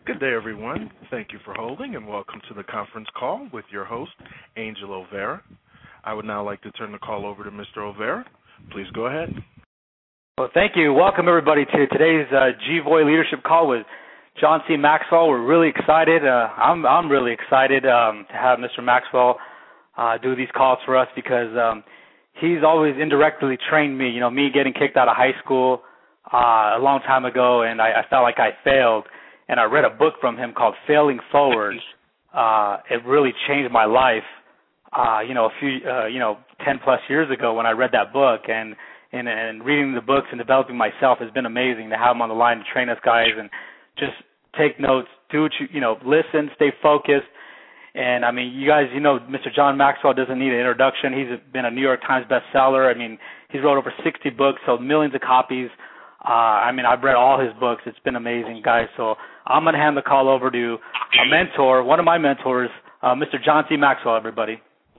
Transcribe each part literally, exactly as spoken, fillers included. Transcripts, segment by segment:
Good day, everyone. Thank you for holding, and welcome to the conference call with your host, Angel Overa. I would now like to turn the call over to Mister Overa. Please go ahead. Well, thank you. Welcome, everybody, to today's uh, G V O Y Leadership Call with John C. Maxwell. We're really excited. Uh, I'm I'm really excited um, to have Mister Maxwell uh, do these calls for us because um, he's always indirectly trained me. You know, me getting kicked out of high school uh, a long time ago, and I, I felt like I failed. And I read a book from him called Failing Forward. Uh, it really changed my life. Uh, you know, a few, uh, you know, ten plus years ago when I read that book, and, and and reading the books and developing myself has been amazing. To have him on the line to train us guys and just take notes, do what you, you know, listen, stay focused. And I mean, you guys, you know, Mister John Maxwell doesn't need an introduction. He's been a New York Times bestseller. I mean, he's wrote over sixty books, sold millions of copies. Uh, I mean, I've read all his books. It's been amazing, guys. So I'm going to hand the call over to a mentor, one of my mentors, uh, Mister John C. Maxwell, everybody.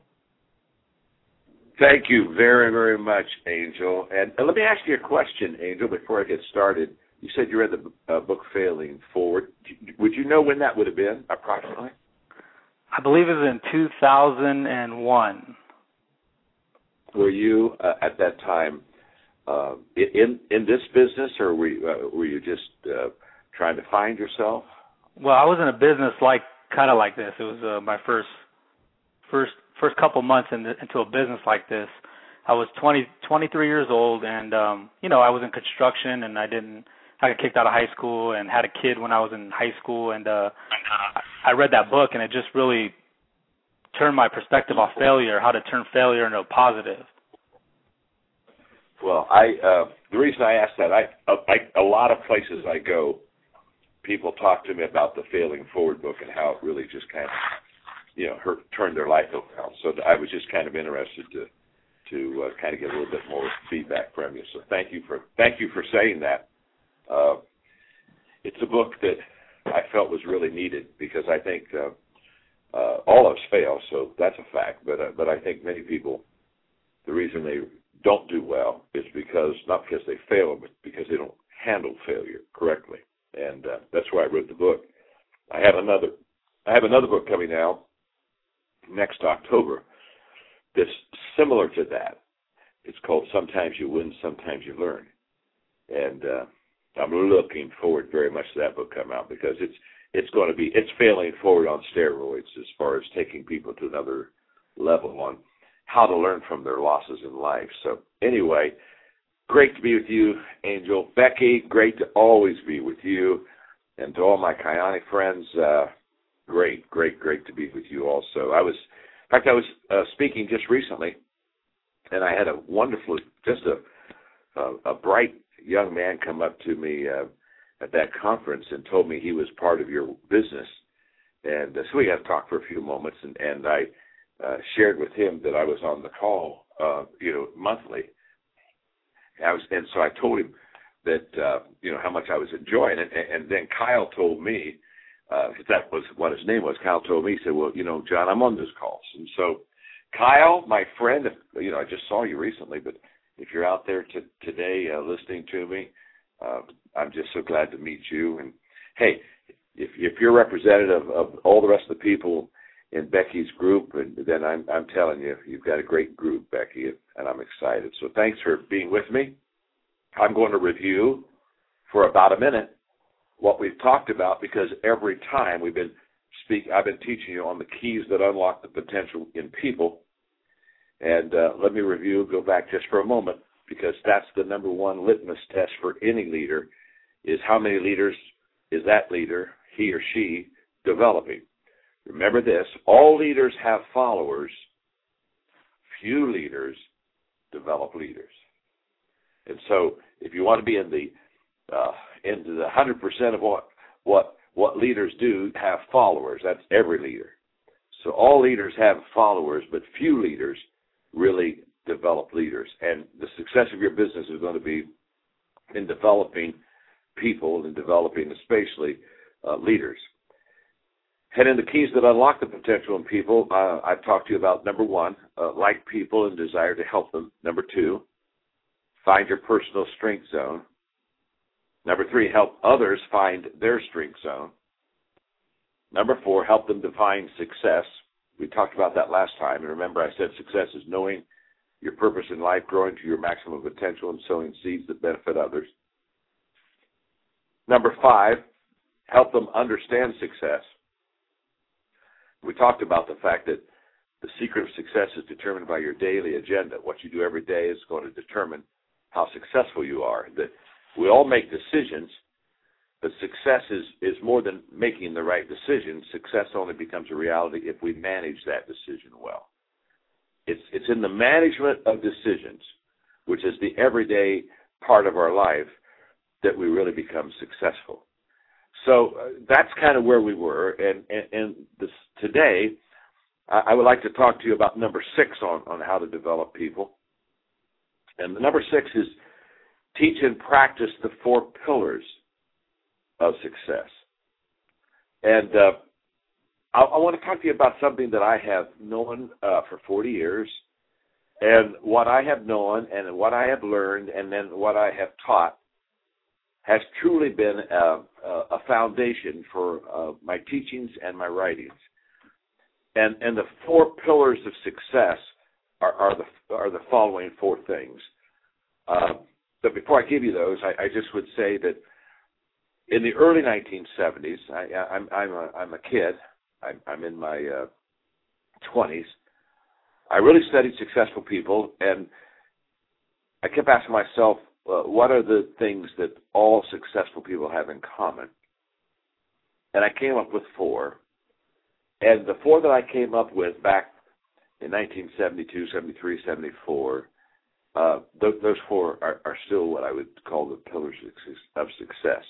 Thank you very, very much, Angel. And uh, let me ask you a question, Angel, before I get started. You said you read the uh, book Failing Forward. Would you know when that would have been, approximately? I believe it was in two thousand one. Were you, uh, at that time, Uh, in in this business, or were you, uh, were you just uh, trying to find yourself? Well, I was in a business like kind of like this. It was uh, my first first first couple months in the, into a business like this. I was twenty, twenty-three years old, and um, you know, I was in construction, and I didn't. I got kicked out of high school, and had a kid when I was in high school, and uh, I read that book, and it just really turned my perspective off failure, how to turn failure into a positive. Well, I uh, the reason I asked that, I, I a lot of places I go, people talk to me about the Failing Forward book and how it really just kind of, you know, hurt, turned their life around. So I was just kind of interested to to uh, kind of get a little bit more feedback from you. So thank you for thank you for saying that. Uh, it's a book that I felt was really needed because I think uh, uh, all of us fail, so that's a fact. But uh, but I think many people, the reason they don't do well is because, not because they fail, but because they don't handle failure correctly. And uh, that's why I wrote the book. I have another I have another book coming out next October that's similar to that. It's called Sometimes You Win, Sometimes You Learn. And uh, I'm looking forward very much to that book come out because it's it's going to be, it's Failing Forward on steroids as far as taking people to another level on how to learn from their losses in life. So anyway, great to be with you, Angel. Becky, great to always be with you. And to all my Kionic friends, uh, great, great, great to be with you also. I was, in fact, I was uh, speaking just recently, and I had a wonderful, just a, a, a bright young man come up to me uh, at that conference and told me he was part of your business. And uh, so we got to talk for a few moments, and, and I Uh, shared with him that I was on the call, uh, you know, monthly. I was, and so I told him that, uh, you know, how much I was enjoying it. And, and then Kyle told me, uh, that was what his name was. Kyle told me, he said, well, you know, John, I'm on those calls. And so, Kyle, my friend, if, you know, I just saw you recently, but if you're out there to, today uh, listening to me, uh, I'm just so glad to meet you. And hey, if, if you're representative of all the rest of the people in Becky's group, and then I'm, I'm telling you, you've got a great group, Becky, and I'm excited. So thanks for being with me. I'm going to review for about a minute what we've talked about because every time we've been speak, I've been teaching you on the keys that unlock the potential in people. And uh, let me review, go back just for a moment, because that's the number one litmus test for any leader is how many leaders is that leader, he or she, developing. Remember this, all leaders have followers, few leaders develop leaders. And so if you want to be in the uh, into the one hundred percent of what, what, what leaders do have followers, that's every leader. So all leaders have followers, but few leaders really develop leaders. And the success of your business is going to be in developing people and developing especially uh, leaders. And in the keys that unlock the potential in people, uh, I've talked to you about, number one, uh, like people and desire to help them. Number two, find your personal strength zone. Number three, help others find their strength zone. Number four, help them define success. We talked about that last time, and remember I said success is knowing your purpose in life, growing to your maximum potential, and sowing seeds that benefit others. Number five, help them understand success. We talked about the fact that the secret of success is determined by your daily agenda. What you do every day is going to determine how successful you are. That we all make decisions, but success is, is more than making the right decision. Success only becomes a reality if we manage that decision well. It's, it's in the management of decisions, which is the everyday part of our life, that we really become successful. So uh, that's kind of where we were. And, and, and this, today, I, I would like to talk to you about number six on, on how to develop people. And the number six is teach and practice the four pillars of success. And uh, I, I want to talk to you about something that I have known uh, for forty years, and what I have known and what I have learned and then what I have taught has truly been a, a foundation for uh, my teachings and my writings. And, and the four pillars of success are, are, the, are the following four things. Uh, but before I give you those, I, I just would say that in the early nineteen seventies, I, I'm, I'm, a, I'm a kid. I'm, I'm in my uh, twenties. I really studied successful people, and I kept asking myself, uh, what are the things that all successful people have in common? And I came up with four. And the four that I came up with back in nineteen seventy-two, seventy-three, seventy-four, uh, th- those four are, are still what I would call the pillars of success.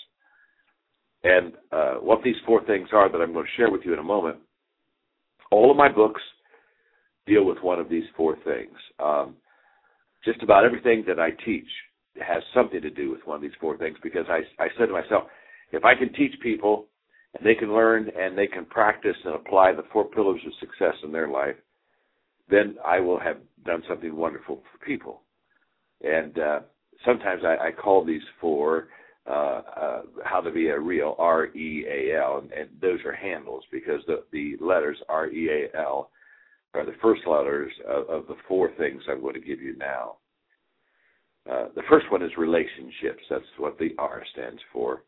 And uh, what these four things are that I'm going to share with you in a moment, all of my books deal with one of these four things. Um, just about everything that I teach has something to do with one of these four things, because I, I said to myself, if I can teach people and they can learn and they can practice and apply the four pillars of success in their life, then I will have done something wonderful for people. And uh, sometimes I, I call these four uh, uh, how to be a real, R E A L, and, and those are handles, because the, the letters R E A L are the first letters of, of the four things I'm going to give you now. Uh, the first one is relationships. That's what the R stands for.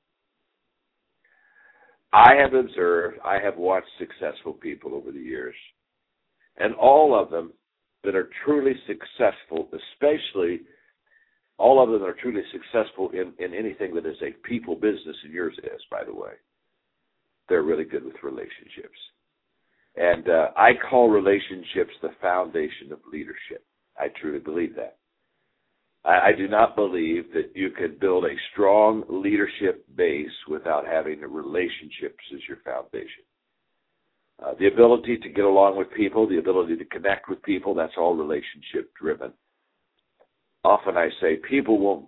I have observed, I have watched successful people over the years, and all of them that are truly successful, especially all of them are truly successful in, in anything that is a people business, and yours is, by the way. They're really good with relationships. And uh, I call relationships the foundation of leadership. I truly believe that. I, I do not believe that you can build a strong leadership base without having relationships as your foundation. Uh, the ability to get along with people, the ability to connect with people, that's all relationship driven. Often I say people won't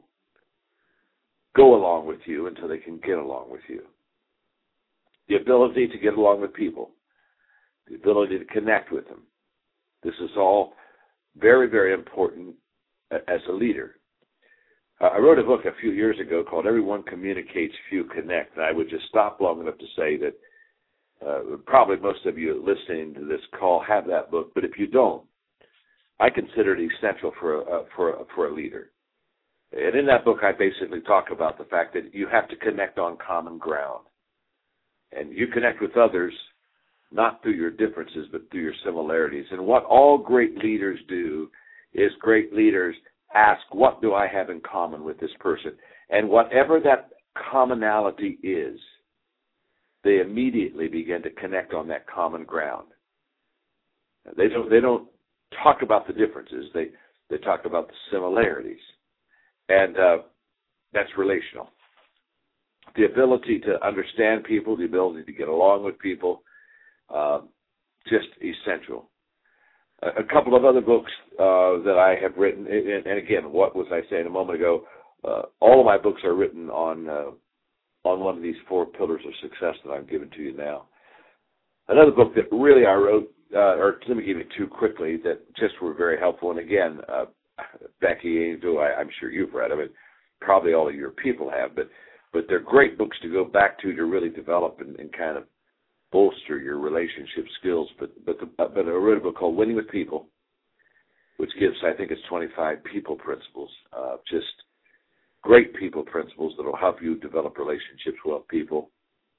go along with you until they can get along with you. The ability to get along with people, the ability to connect with them. This is all very, very important as a leader. Uh, I wrote a book a few years ago called Everyone Communicates, Few Connect, and I would just stop long enough to say that uh, probably most of you listening to this call have that book, but if you don't, I consider it essential for a, for a, for a leader. And in that book, I basically talk about the fact that you have to connect on common ground. And you connect with others not through your differences, but through your similarities. And what all great leaders do is great leaders ask, what do I have in common with this person? And whatever that commonality is, they immediately begin to connect on that common ground. They don't, they don't talk about the differences. They, they talk about the similarities. And uh, that's relational. The ability to understand people, the ability to get along with people, uh, just essential. A, a couple of other books uh, that I have written, and, and again, what was I saying a moment ago? Uh, all of my books are written on uh, on one of these four pillars of success that I'm giving to you now. Another book that really I wrote, uh, or let me give you two quickly, that just were very helpful. And again, uh, Becky, Angel, I, I'm sure you've read them, and probably all of your people have, but but they're great books to go back to to really develop and, and kind of bolster your relationship skills. But but the, but I wrote a book called Winning with People, which gives, I think it's twenty-five people principles, uh, just great people principles that will help you develop relationships with people.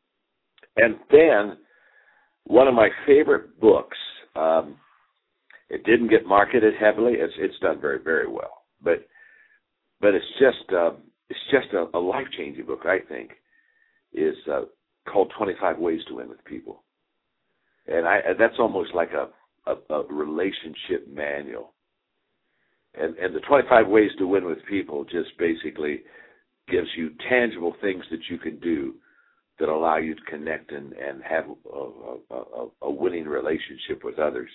And then one of my favorite books, um, it didn't get marketed heavily. It's it's done very, very well. But but it's just uh, it's just a, a life-changing book, I think, is uh, called twenty-five Ways to Win with People. And I that's almost like a, a, a relationship manual. And, and the twenty-five Ways to Win with People just basically gives you tangible things that you can do that allow you to connect and, and have a, a, a winning relationship with others.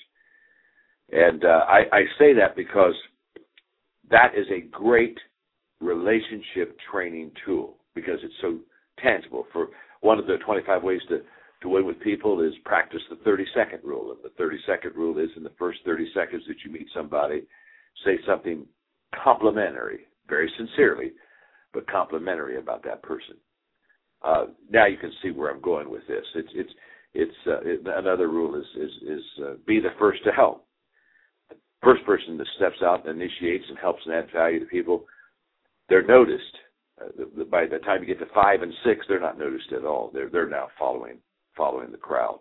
And uh, I, I say that because that is a great relationship training tool because it's so tangible. For one of the twenty-five ways to, to win with people is practice the thirty-second rule. And the thirty-second rule is in the first thirty seconds that you meet somebody, say something complimentary, very sincerely, but complimentary about that person. Uh, now you can see where I'm going with this. It's it's it's uh, it, another rule is is is uh, be the first to help. The first person that steps out and initiates and helps and adds value to people, they're noticed. Uh, the, the, by the time you get to five and six, they're not noticed at all. They're they're now following following the crowd.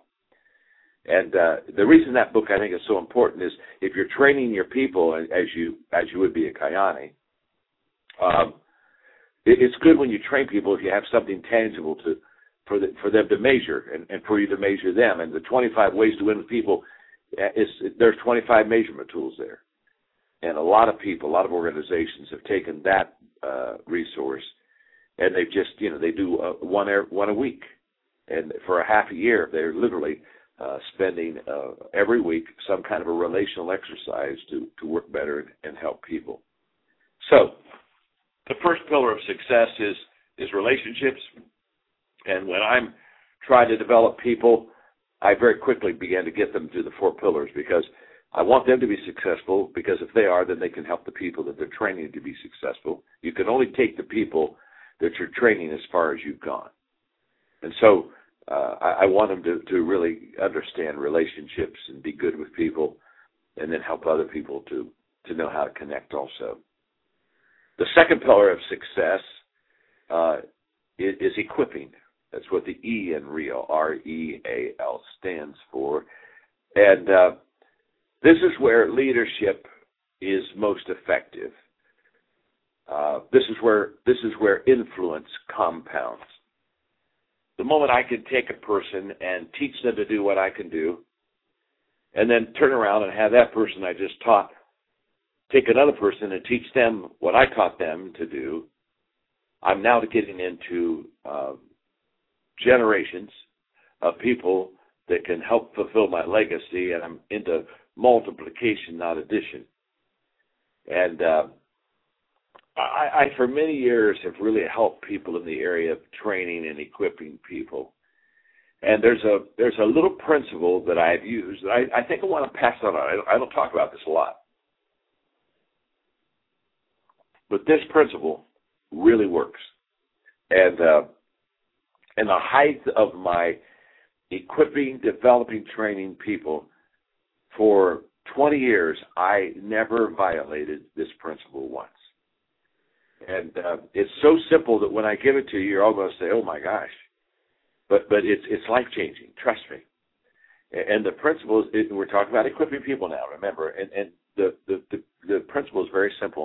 And uh, the reason that book I think is so important is if you're training your people as you as you would be at Kayani, um, it, it's good when you train people if you have something tangible to for the, for them to measure and, and for you to measure them. And the twenty-five ways to win with people is there's twenty-five measurement tools there, and a lot of people, a lot of organizations have taken that uh, resource and they've just you know they do uh, one one a week, and for a half a year they're literally Uh, spending uh, every week some kind of a relational exercise to, to work better and, and help people. So the first pillar of success is is relationships. And when I'm trying to develop people, I very quickly began to get them to the four pillars because I want them to be successful, because if they are, then they can help the people that they're training to be successful. You can only take the people that you're training as far as you've gone. And so Uh, I, I want them to, to really understand relationships and be good with people, and then help other people to, to know how to connect also. The second pillar of success uh, is, is equipping. That's what the E in REAL, R E A L, stands for. And uh, this is where leadership is most effective. Uh, this is where this is where influence compounds. The moment I can take a person and teach them to do what I can do, and then turn around and have that person I just taught take another person and teach them what I taught them to do, I'm now getting into uh, generations of people that can help fulfill my legacy, and I'm into multiplication, not addition. And uh, I, I, for many years, have really helped people in the area of training and equipping people. And there's a there's a little principle that I've used that I, I think I want to pass on. I don't, I don't talk about this a lot. But this principle really works. And uh, in the height of my equipping, developing, training people, for twenty years, I never violated this principle once. And uh, it's so simple that when I give it to you, you're all going to say, oh, my gosh. But but it's it's life-changing. Trust me. And the principle is, it, we're talking about equipping people now, remember. And, and the, the, the, the principle is very simple.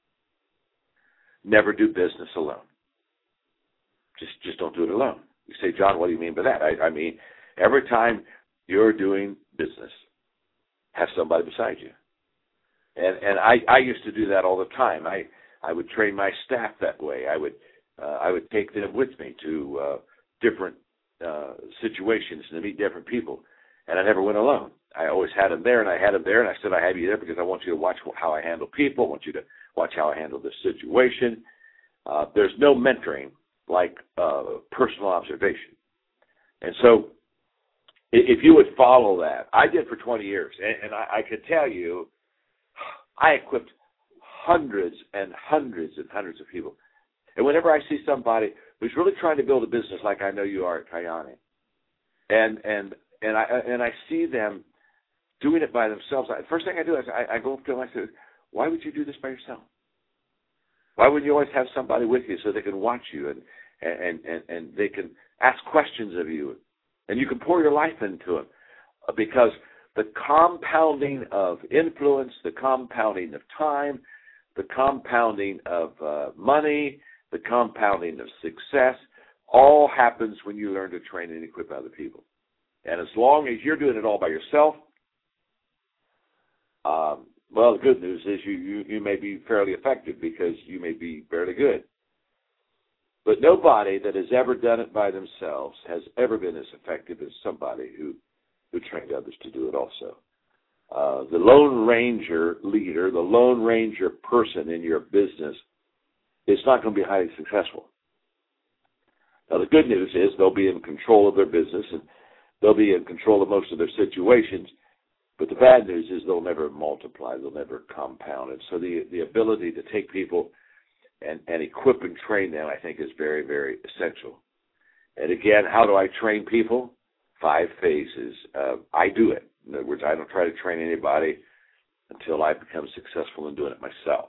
Never do business alone. Just just don't do it alone. You say, John, what do you mean by that? I, I mean, every time you're doing business, have somebody beside you. And and I, I used to do that all the time. I I would train my staff that way. I would uh, I would take them with me to uh, different uh, situations and to meet different people, and I never went alone. I always had them there, and I had them there, and I said I have you there because I want you to watch how I handle people. I want you to watch how I handle this situation. Uh, there's no mentoring like uh, personal observation, and so if you would follow that, I did for twenty years, and, and I, I could tell you, I equipped hundreds and hundreds and hundreds of people. And whenever I see somebody who's really trying to build a business like I know you are at Kayani, and and and I and I see them doing it by themselves. First thing I do is I, I go up to them and I say, "Why would you do this by yourself? Why wouldn't you always have somebody with you so they can watch you and and and, and they can ask questions of you, and you can pour your life into them?" Because the compounding of influence, the compounding of time, the compounding of uh, money, the compounding of success, all happens when you learn to train and equip other people. And as long as you're doing it all by yourself, um, well, the good news is you, you, you may be fairly effective because you may be fairly good. But nobody that has ever done it by themselves has ever been as effective as somebody who, who trained others to do it also. Uh, the Lone Ranger leader, the Lone Ranger person in your business is not going to be highly successful. Now, the good news is they'll be in control of their business and they'll be in control of most of their situations. But the bad news is they'll never multiply. They'll never compound. And so the, the ability to take people and, and equip and train them, I think, is very, very essential. And again, how do I train people? Five phases. Uh, I do it. In other words, I don't try to train anybody until I become successful in doing it myself.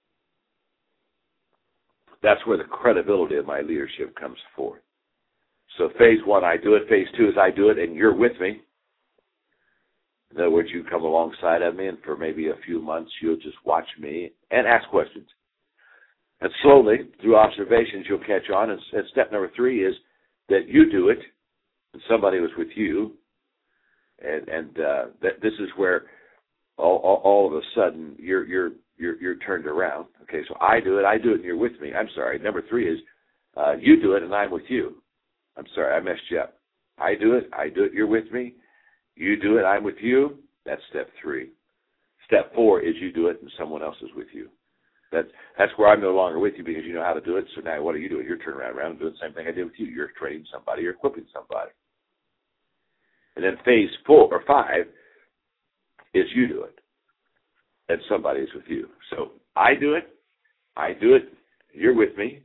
That's where the credibility of my leadership comes forth. So phase one, I do it. Phase two is I do it, and you're with me. In other words, you come alongside of me, and for maybe a few months, you'll just watch me and ask questions. And slowly, through observations, you'll catch on. And, and step number three is that you do it, and somebody was with you. And, and uh, that this is where all, all, all of a sudden you're you're you're you're turned around. Okay, so I do it, I do it, and you're with me. I'm sorry. Number three is uh, you do it, and I'm with you. I'm sorry, I messed you up. I do it, I do it, you're with me. You do it, I'm with you. That's step three. Step four is you do it, and someone else is with you. That's that's where I'm no longer with you because you know how to do it. So now what are you doing? You're turning around, around and doing the same thing I did with you. You're training somebody. You're equipping somebody. And then phase four or five is you do it, and somebody is with you. So I do it, I do it, you're with me.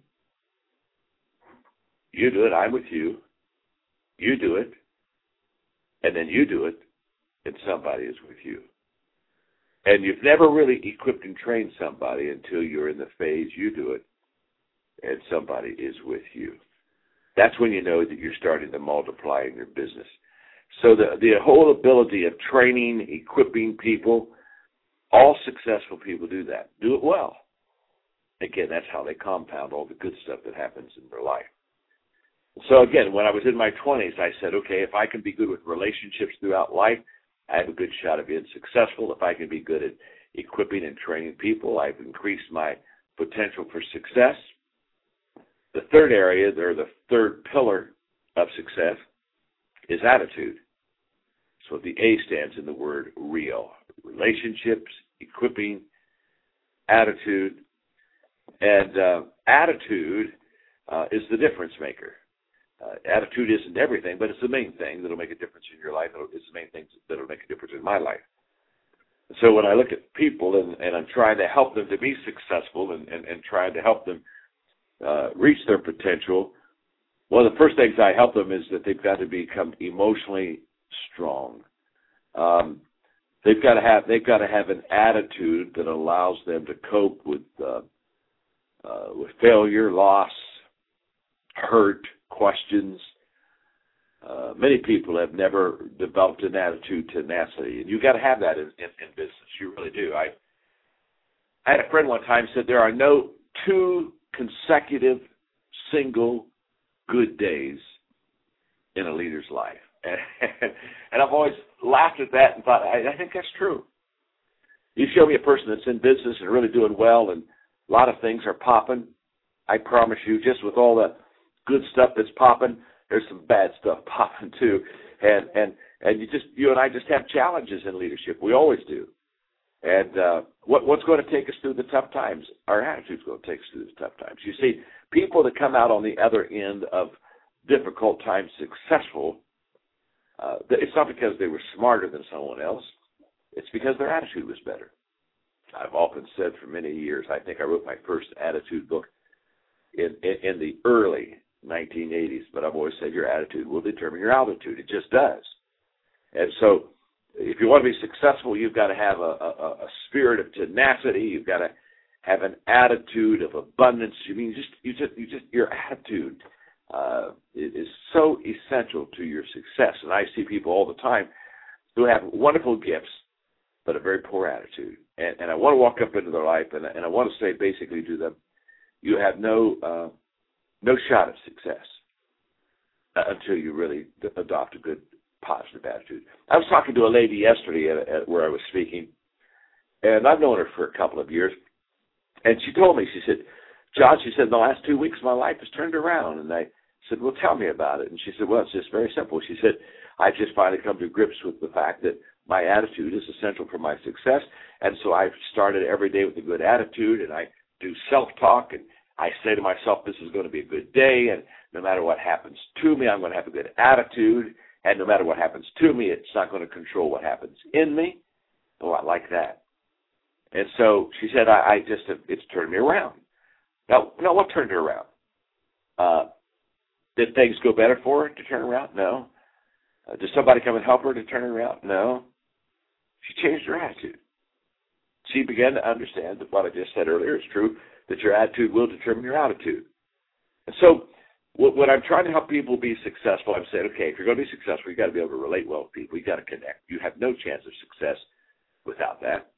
You do it, I'm with you. You do it, and then you do it, and somebody is with you. And you've never really equipped and trained somebody until you're in the phase you do it, and somebody is with you. That's when you know that you're starting to multiply in your business. So the, the whole ability of training, equipping people, all successful people do that. Do it well. Again, that's how they compound all the good stuff that happens in their life. So again, when I was in my twenties, I said, okay, if I can be good with relationships throughout life, I have a good shot of being successful. If I can be good at equipping and training people, I've increased my potential for success. The third area, or the third pillar of success, is attitude. So the A stands in the word real. Relationships, equipping, attitude. And uh, attitude uh, is the difference maker. Uh, attitude isn't everything, but it's the main thing that'll make a difference in your life. It's the main thing that'll make a difference in my life. So when I look at people and, and I'm trying to help them to be successful and, and, and trying to help them uh, reach their potential, one of the first things I help them is that they've got to become emotionally strong. Um, they've got to have they've got to have an attitude that allows them to cope with uh, uh, with failure, loss, hurt, questions. Uh, many people have never developed an attitude tenacity, and you've got to have that in, in, in business. You really do. I I had a friend one time said there are no two consecutive single good days in a leader's life. And, and I've always laughed at that and thought, I, I think that's true. You show me a person that's in business and really doing well and a lot of things are popping, I promise you, just with all the good stuff that's popping, there's some bad stuff popping too. And and and you just you and I just have challenges in leadership. We always do. And uh, what what's going to take us through the tough times? Our attitude's going to take us through the tough times. You see, people that come out on the other end of difficult times successful, uh, it's not because they were smarter than someone else. It's because their attitude was better. I've often said for many years, I think I wrote my first attitude book in, in, in the early nineteen eighties, but I've always said your attitude will determine your altitude. It just does. And so if you want to be successful, you've got to have a, a, a spirit of tenacity. You've got to have an attitude of abundance. You mean just you just you just your attitude uh, is so essential to your success. And I see people all the time who have wonderful gifts, but a very poor attitude. And, and I want to walk up into their life, and, and I want to say basically to them, you have no uh, no shot at success uh, until you really d- adopt a good, positive attitude. I was talking to a lady yesterday at, at where I was speaking, and I've known her for a couple of years, and she told me, she said, John, she said, in the last two weeks my life has turned around. And I said, well, tell me about it. And she said, well, it's just very simple. She said, I've just finally come to grips with the fact that my attitude is essential for my success, and so I've started every day with a good attitude, and I do self-talk, and I say to myself, this is going to be a good day, and no matter what happens to me, I'm going to have a good attitude, and no matter what happens to me, it's not going to control what happens in me. Oh, I like that. And so she said, I, I just, it's turned me around. Now, now, what turned her around? Uh, did things go better for her to turn around? No. Uh, did somebody come and help her to turn her around? No. She changed her attitude. She began to understand that what I just said earlier is true, that your attitude will determine your altitude. And so when I'm trying to help people be successful, I'm saying, okay, if you're going to be successful, you've got to be able to relate well with people. You've got to connect. You have no chance of success without that.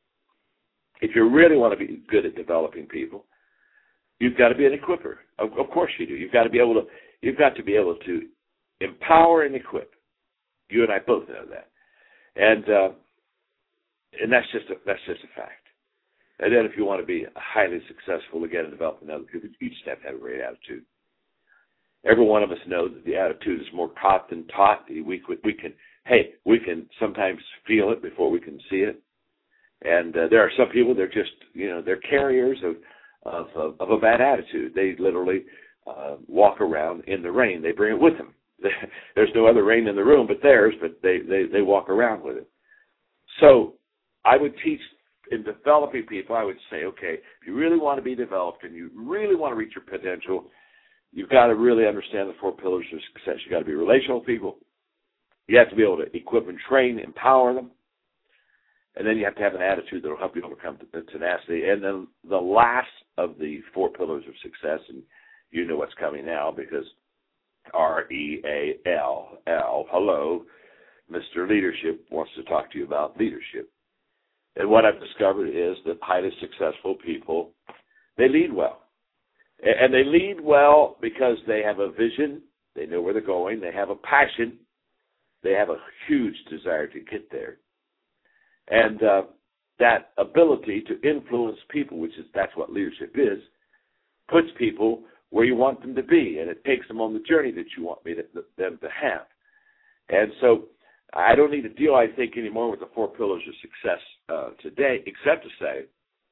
If you really want to be good at developing people, you've got to be an equipper. Of, of course you do. You've got to be able to. You've got to be able to empower and equip. You and I both know that, and uh, and that's just a, that's just a fact. And then if you want to be highly successful again in developing other people, you just have to have a great attitude. Every one of us knows that the attitude is more taught than taught. We, we, we can, hey, we can sometimes feel it before we can see it. And uh, there are some people, they're just, you know, they're carriers of of, of, of a bad attitude. They literally uh, walk around in the rain. They bring it with them. There's no other rain in the room but theirs, but they, they, they walk around with it. So I would teach in developing people, I would say, okay, if you really want to be developed and you really want to reach your potential, you've got to really understand the four pillars of success. You've got to be relational people. You have to be able to equip and train, empower them. And then you have to have an attitude that will help you overcome the tenacity. And then the last of the four pillars of success, and you know what's coming now because R E A L L, hello, Mister Leadership wants to talk to you about leadership. And what I've discovered is that highly successful people, they lead well. And they lead well because they have a vision, they know where they're going, they have a passion, they have a huge desire to get there. And uh, that ability to influence people, which is that's what leadership is, puts people where you want them to be, and it takes them on the journey that you want me to, them to have. And so I don't need to deal, I think, anymore with the four pillars of success uh, today, except to say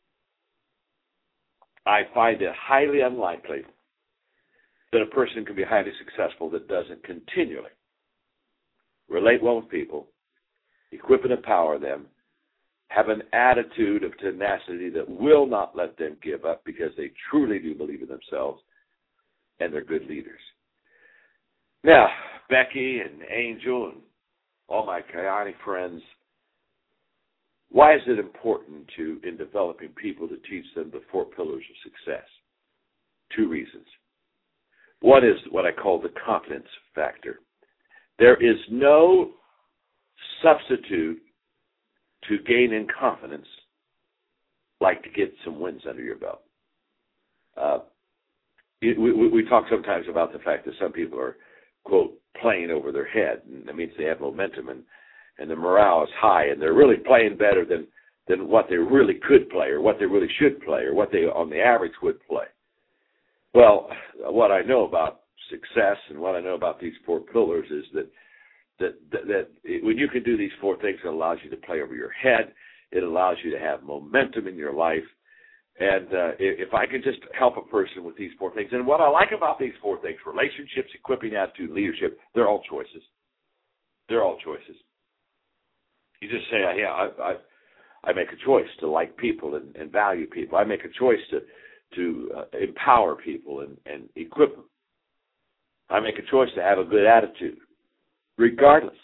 I find it highly unlikely that a person can be highly successful that doesn't continually relate well with people, equip and empower them, have an attitude of tenacity that will not let them give up because they truly do believe in themselves and they're good leaders. Now, Becky and Angel and all my chaotic friends, why is it important to, in developing people, to teach them the four pillars of success? Two reasons. One is what I call the confidence factor. There is no substitute to gain in confidence like to get some wins under your belt. Uh, we, we, we talk sometimes about the fact that some people are, quote, playing over their head, and that means they have momentum and, and the morale is high, and they're really playing better than, than what they really could play or what they really should play or what they on the average would play. Well, what I know about success and what I know about these four pillars is that That, that, that it, when you can do these four things, it allows you to play over your head. It allows you to have momentum in your life. And uh, if, if I can just help a person with these four things, and what I like about these four things, relationships, equipping, attitude, leadership, they're all choices. They're all choices. You just say, yeah, I, I, I make a choice to like people and, and value people. I make a choice to, to uh, empower people and, and equip them. I make a choice to have a good attitude, regardless,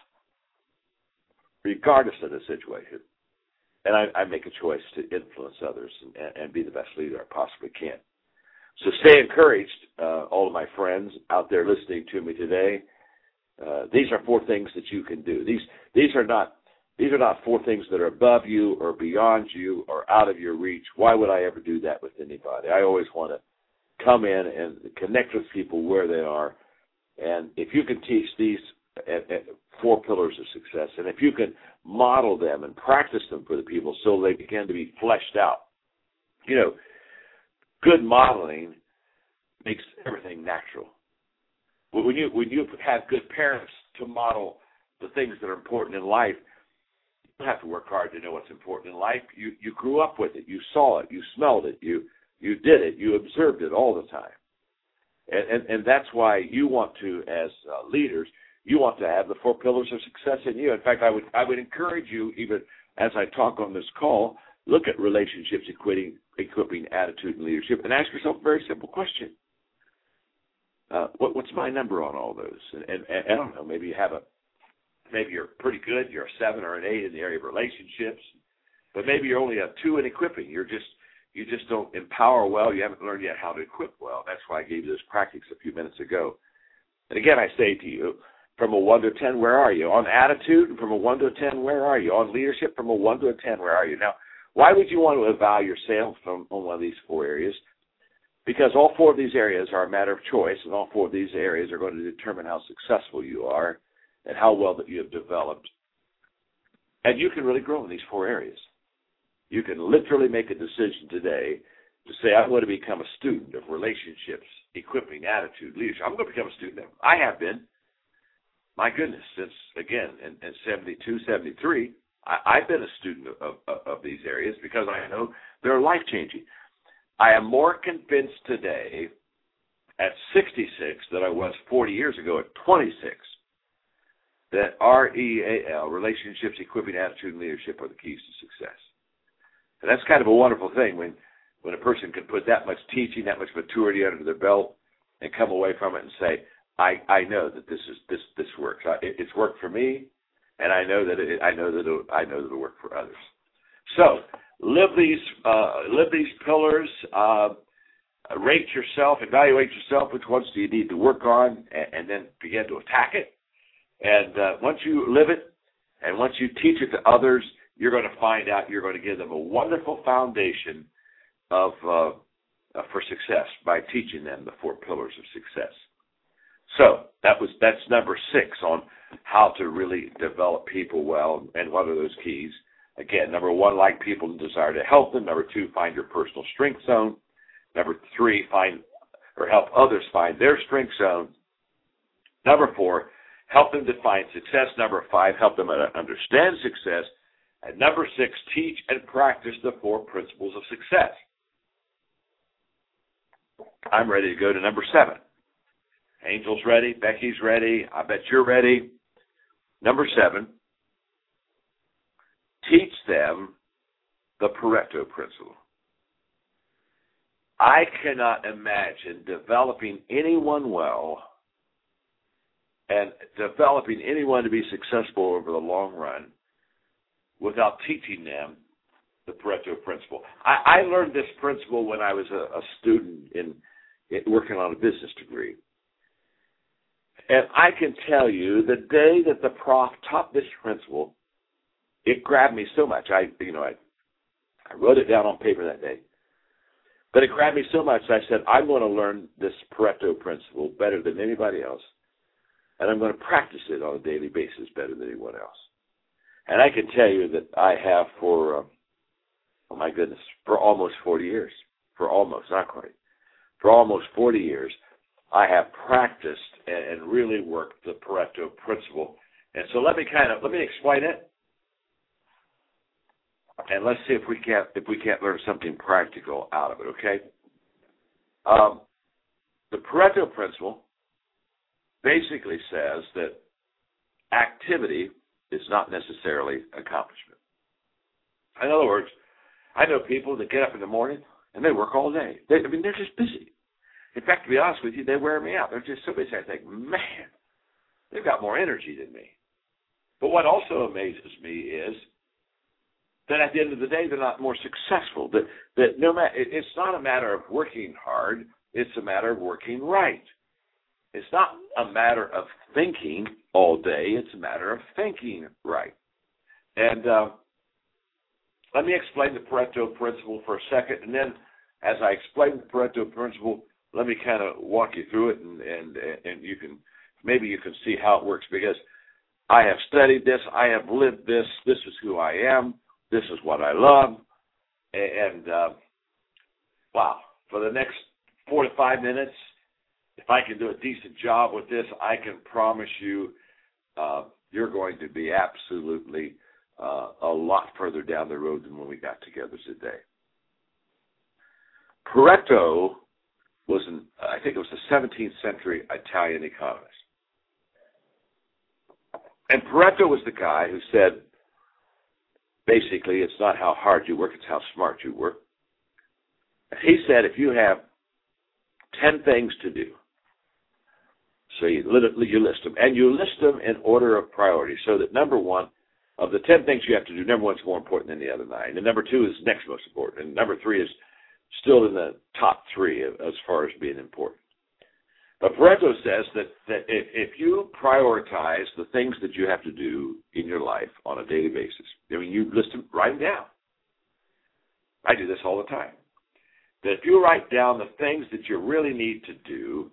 regardless of the situation. And I, I make a choice to influence others and, and be the best leader I possibly can. So stay encouraged, uh, all of my friends out there listening to me today. Uh, these are four things that you can do. These these are not these are not four things that are above you or beyond you or out of your reach. Why would I ever do that with anybody? I always want to come in and connect with people where they are. And if you can teach these uh, uh, four pillars of success, and if you can model them and practice them for the people so they begin to be fleshed out, you know, good modeling makes everything natural. When you when you have good parents to model the things that are important in life, you don't have to work hard to know what's important in life. You you grew up with it. You saw it. You smelled it. You you did it. You observed it all the time. And and, and that's why you want to, as uh, leaders, you want to have the four pillars of success in you. In fact, I would I would encourage you, even as I talk on this call, look at relationships, equipping, equipping attitude, and leadership, and ask yourself a very simple question. Uh, what, what's my number on all those? And, and, and I don't know, maybe you have a, maybe you're pretty good, you're a seven or an eight in the area of relationships, but maybe you're only a two in equipping. You're just, you just don't empower well. You haven't learned yet how to equip well. That's why I gave you this practice a few minutes ago. And again, I say to you, from a one to a ten, where are you? On attitude, from a one to a ten, where are you? On leadership, from a one to a ten, where are you? Now, why would you want to evaluate yourself from on one of these four areas? Because all four of these areas are a matter of choice, and all four of these areas are going to determine how successful you are and how well that you have developed. And you can really grow in these four areas. You can literally make a decision today to say, I'm going to become a student of relationships, equipping, attitude, leadership. I'm going to become a student of them. I have been. My goodness, since, again, in, in seventy-two, seventy-three, I, I've been a student of, of, of these areas because I know they're life-changing. I am more convinced today at sixty-six than I was forty years ago at twenty-six that R E A L, relationships, equipping, attitude, and leadership, are the keys to success. And that's kind of a wonderful thing when, when a person can put that much teaching, that much maturity under their belt and come away from it and say, I, I know that this is this this works. I, it, it's worked for me, and I know that it, I know that it, I know that it'll work for others. So live these uh, live these pillars. Uh, rate yourself, evaluate yourself. Which ones do you need to work on, and, and then begin to attack it. And uh, once you live it, and once you teach it to others, you're going to find out you're going to give them a wonderful foundation of uh, uh, for success by teaching them the four pillars of success. So that was that's number six on how to really develop people well, and what are those keys. Again, number one, like people and desire to help them. Number two, find your personal strength zone. Number three, find or help others find their strength zone. Number four, help them define success. Number five, help them understand success. And number six, teach and practice the four principles of success. I'm ready to go to number seven. Angel's ready. Becky's ready. I bet you're ready. Number seven, teach them the Pareto principle. I cannot imagine developing anyone well and developing anyone to be successful over the long run without teaching them the Pareto principle. I, I learned this principle when I was a, a student in, in working on a business degree. And I can tell you, the day that the prof taught this principle, it grabbed me so much. I, you know, I, I wrote it down on paper that day. But it grabbed me so much that I said, I'm going to learn this Pareto principle better than anybody else, and I'm going to practice it on a daily basis better than anyone else. And I can tell you that I have for, uh, oh my goodness, for almost forty years, for almost, not quite, for almost forty years, I have practiced and really worked the Pareto principle. And so let me kind of, let me explain it. And let's see if we can't, if we can't learn something practical out of it, okay? Um, the Pareto principle basically says that activity is not necessarily accomplishment. In other words, I know people that get up in the morning and they work all day. They, I mean, they're just busy. In fact, to be honest with you, they wear me out. They're just so busy. I think, man, they've got more energy than me. But what also amazes me is that at the end of the day, they're not more successful. That that no matter, it's not a matter of working hard. It's a matter of working right. It's not a matter of thinking all day. It's a matter of thinking right. And uh, let me explain the Pareto principle for a second, and then as I explain the Pareto principle, let me kind of walk you through it, and, and and you can maybe you can see how it works, because I have studied this, I have lived this, this is who I am, this is what I love, and uh, wow, for the next four to five minutes, if I can do a decent job with this, I can promise you uh, you're going to be absolutely uh, a lot further down the road than when we got together today. Pareto was, an, I think it was a seventeenth century Italian economist. And Pareto was the guy who said, basically, it's not how hard you work, it's how smart you work. He said if you have ten things to do, so you, you list them, and you list them in order of priority, so that number one, of the ten things you have to do, number one is more important than the other nine, and number two is next most important, and number three is still in the top three as far as being important. But Pareto says that, that if, if you prioritize the things that you have to do in your life on a daily basis, I mean, you list them, write them down. I do this all the time. That if you write down the things that you really need to do,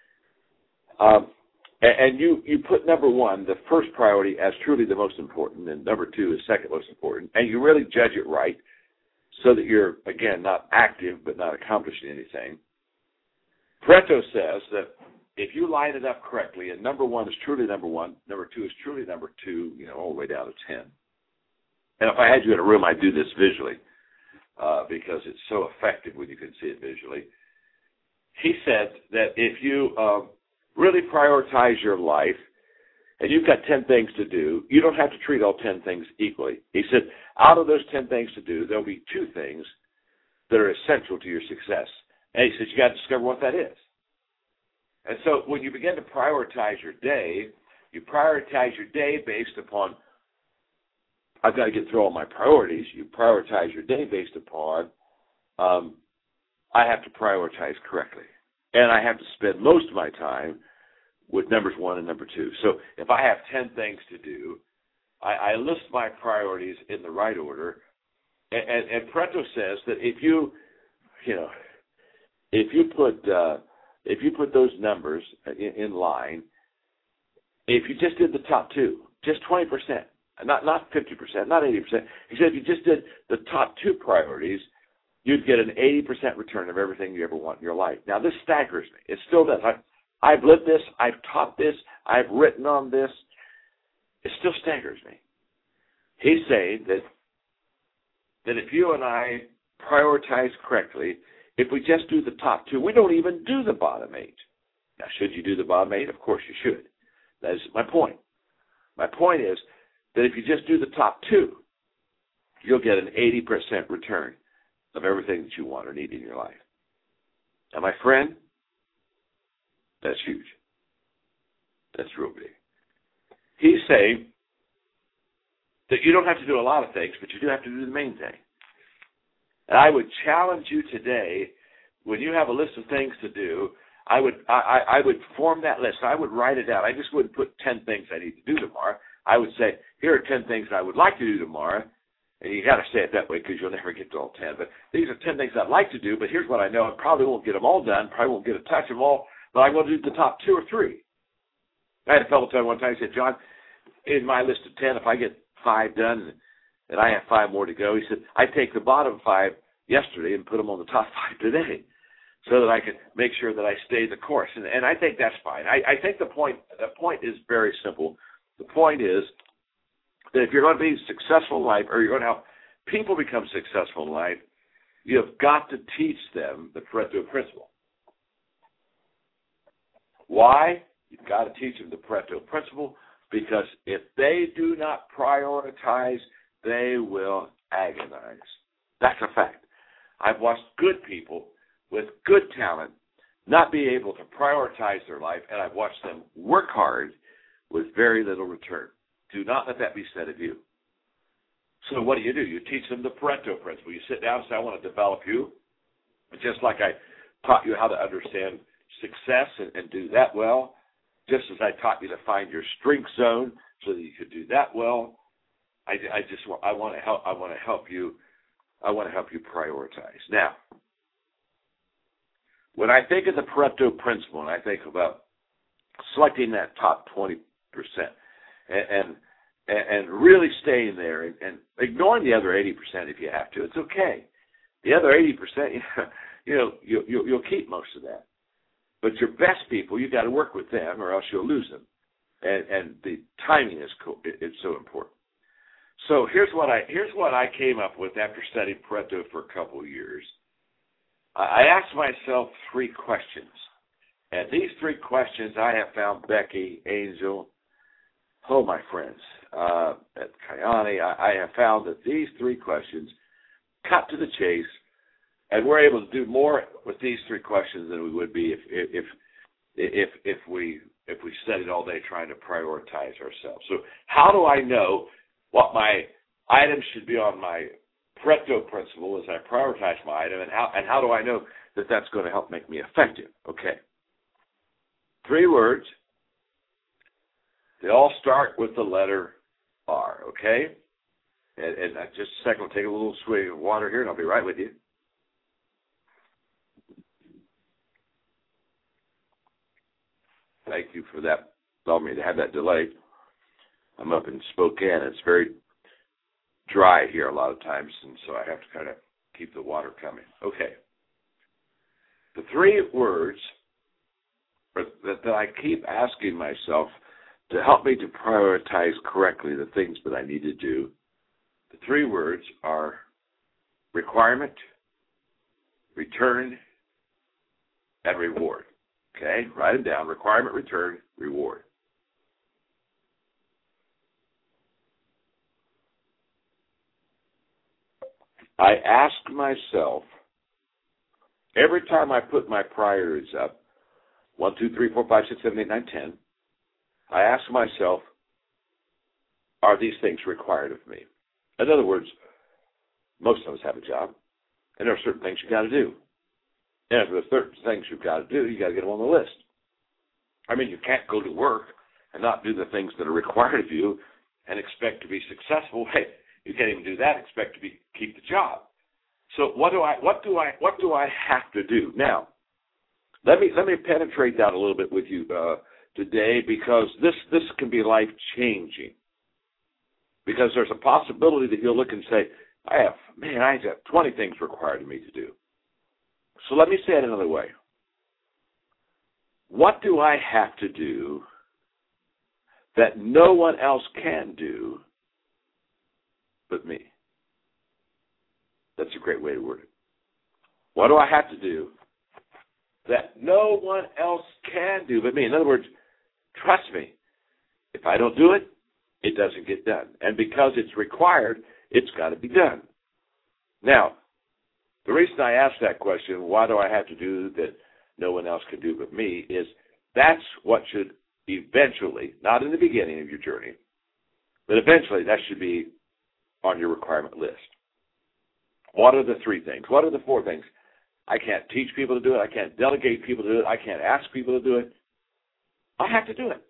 um, and, and you, you put number one, the first priority, as truly the most important, and number two is second most important, and you really judge it right, so that you're, again, not active but not accomplishing anything. Pareto says that if you line it up correctly, and number one is truly number one, number two is truly number two, you know, all the way down to ten. And if I had you in a room, I'd do this visually uh, because it's so effective when you can see it visually. He said that if you um, really prioritize your life, and you've got ten things to do, you don't have to treat all ten things equally. He said, out of those ten things to do, there'll be two things that are essential to your success. And he says, you got to discover what that is. And so when you begin to prioritize your day, you prioritize your day based upon, I've got to get through all my priorities. You prioritize your day based upon, um, I have to prioritize correctly. And I have to spend most of my time with numbers one and number two. So if I have ten things to do, I, I list my priorities in the right order. And, and, and Pareto says that if you, you know, if you put uh, if you put those numbers in, in line, if you just did the top two, just twenty percent, not not fifty percent, not eighty percent. He said if you just did the top two priorities, you'd get an eighty percent return of everything you ever want in your life. Now, this staggers me. It still does. I, I've lived this. I've taught this. I've written on this. It still staggers me. He's saying that that if you and I prioritize correctly, if we just do the top two, we don't even do the bottom eight. Now, should you do the bottom eight? Of course you should. That is my point. My point is that if you just do the top two, you'll get an eighty percent return of everything that you want or need in your life. Now, my friend, that's huge. That's real big. He's saying that you don't have to do a lot of things, but you do have to do the main thing. And I would challenge you today, when you have a list of things to do, I would I, I would form that list. I would write it out. I just wouldn't put ten things I need to do tomorrow. I would say, here are ten things I would like to do tomorrow. And you got to say it that way because you'll never get to all ten. But these are ten things I'd like to do, but here's what I know. I probably won't get them all done. Probably won't get a touch of them all, but I'm going to do the top two or three. I had a fellow tell me one time, he said, John, in my list of ten, if I get five done and I have five more to go, he said, I take the bottom five yesterday and put them on the top five today so that I can make sure that I stay the course. And, and I think that's fine. I, I think the point, the point is very simple. The point is that if you're going to be successful in life or you're going to help people become successful in life, you have got to teach them the Pareto principle. Why? You've got to teach them the Pareto principle because if they do not prioritize, they will agonize. That's a fact. I've watched good people with good talent not be able to prioritize their life, and I've watched them work hard with very little return. Do not let that be said of you. So what do you do? You teach them the Pareto principle. You sit down and say, I want to develop you. And just like I taught you how to understand success and, and do that well, just as I taught you to find your strength zone so that you could do that well, I, I just want, I want to help. I want to help you. I want to help you prioritize. Now, when I think of the Pareto principle, and I think about selecting that top twenty percent and and, and really staying there and, and ignoring the other eighty percent if you have to, it's okay. The other eighty percent, you know, you, you, you'll keep most of that. But your best people, you got to work with them, or else you'll lose them. And, and the timing is cool. It, it's so important. So here's what I here's what I came up with after studying Pareto for a couple of years. I asked myself three questions, and these three questions I have found, Becky, Angel, oh my friends, uh, at Kayani, I, I have found that these three questions cut to the chase, and we're able to do more with these three questions than we would be if if if if we if we studied all day trying to prioritize ourselves. So how do I know what my items should be on my Pareto principle as I prioritize my item, and how and how do I know that that's going to help make me effective? Okay. Three words. They all start with the letter R, okay? And, and just a second, I'll take a little swig of water here, and I'll be right with you. Thank you for that. Allow me to have that delay. I'm up in Spokane. It's very dry here a lot of times, and so I have to kind of keep the water coming. Okay. The three words that, that I keep asking myself to help me to prioritize correctly the things that I need to do, the three words are requirement, return, and reward. Okay? Write them down. Requirement, return, reward. I ask myself, every time I put my priorities up, one, two, three, four, five, six, seven, eight, nine, ten, I ask myself, are these things required of me? In other words, most of us have a job, and there are certain things you got to do. And if there are certain things you've got to do, you got to get them on the list. I mean, you can't go to work and not do the things that are required of you and expect to be successful. Hey, you can't even do that. Expect to be keep the job. So what do I what do I what do I have to do now? Let me let me penetrate that a little bit with you uh, today, because this this can be life changing. Because there's a possibility that you'll look and say, I have man, I have twenty things required of me to do. So let me say it another way. What do I have to do that no one else can do but me? That's a great way to word it. What do I have to do that no one else can do but me? In other words, trust me, if I don't do it, it doesn't get done. And because it's required, it's got to be done. Now, the reason I ask that question, why do I have to do that no one else can do but me, is that's what should eventually, not in the beginning of your journey, but eventually that should be on your requirement list. What are the three things? What are the four things? I can't teach people to do it. I can't delegate people to do it. I can't ask people to do it. I have to do it.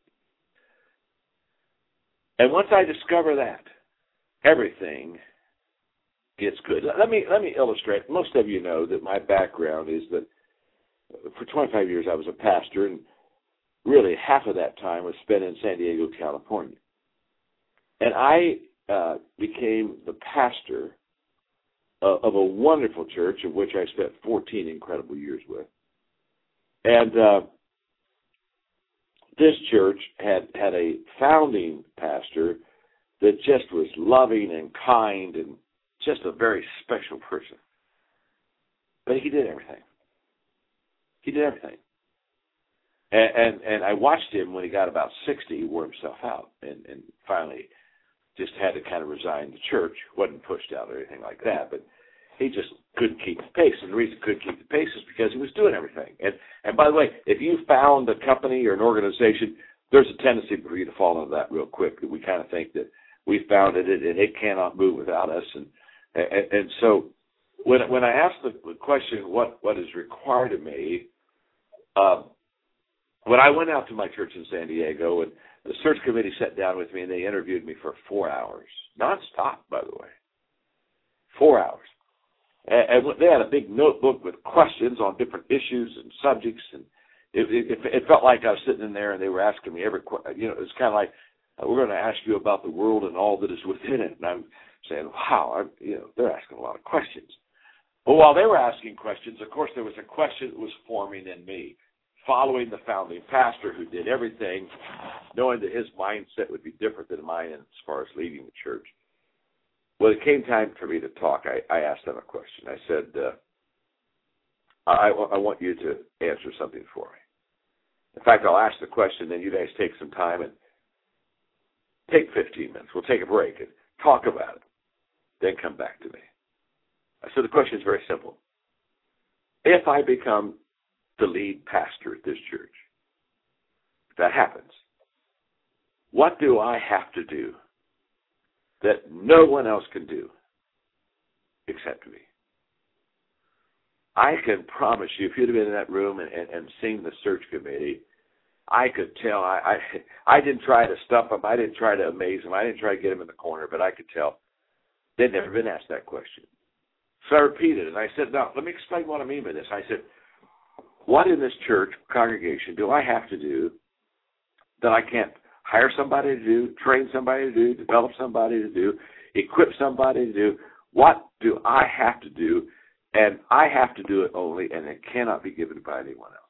And once I discover that, everything gets good. Let me let me illustrate. Most of you know that my background is that for twenty-five years I was a pastor, and really half of that time was spent in San Diego, California. And I uh, became the pastor uh, of a wonderful church of which I spent fourteen incredible years with. And uh, this church had, had a founding pastor that just was loving and kind and just a very special person. But he did everything. He did everything. And, and and I watched him when he got about sixty, he wore himself out and, and finally just had to kind of resign the church. Wasn't pushed out or anything like that. But he just couldn't keep the pace. And the reason he couldn't keep the pace is because he was doing everything. And, and by the way, if you found a company or an organization, there's a tendency for you to fall into that real quick. We kind of think that we founded it and it cannot move without us. And and, and so when when I asked the question, what, what is required of me, um, when I went out to my church in San Diego, and the search committee sat down with me and they interviewed me for four hours, nonstop, by the way, four hours. And, and they had a big notebook with questions on different issues and subjects, and it, it, it felt like I was sitting in there and they were asking me every, you know, it was kind of like, uh, we're going to ask you about the world and all that is within it. And I'm saying, wow, I'm, you know, they're asking a lot of questions. But while they were asking questions, of course, there was a question that was forming in me, following the founding pastor who did everything, knowing that his mindset would be different than mine as far as leading the church. When it came time for me to talk, I, I asked them a question. I said, uh, I, I want you to answer something for me. In fact, I'll ask the question, then you guys take some time and take fifteen minutes. We'll take a break and talk about it. Then come back to me. I said, the question is very simple. If I become the lead pastor at this church, if that happens, what do I have to do that no one else can do except me? I can promise you, if you'd have been in that room and, and, and seen the search committee, I could tell. I, I I didn't try to stump them. I didn't try to amaze them. I didn't try to get them in the corner, but I could tell they'd never been asked that question. So I repeated it, and I said, now, let me explain what I mean by this. I said, what in this church congregation do I have to do that I can't hire somebody to do, train somebody to do, develop somebody to do, equip somebody to do? What do I have to do? And I have to do it only, and it cannot be given by anyone else.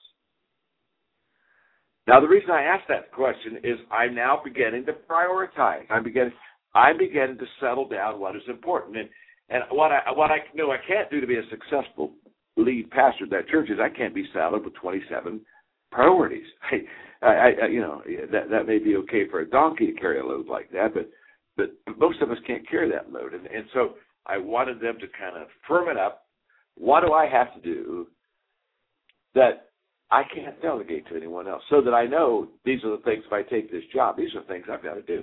Now, the reason I ask that question is I'm now beginning to prioritize. I'm beginning, I'm beginning to settle down what is important. And, and what I what I know I can't do to be a successful lead pastor of that church is I can't be saddled with twenty-seven priorities. I, I, I you know, that that may be okay for a donkey to carry a load like that, but but most of us can't carry that load. And, and so I wanted them to kind of firm it up. What do I have to do that I can't delegate to anyone else, so that I know these are the things, if I take this job, these are the things I've got to do.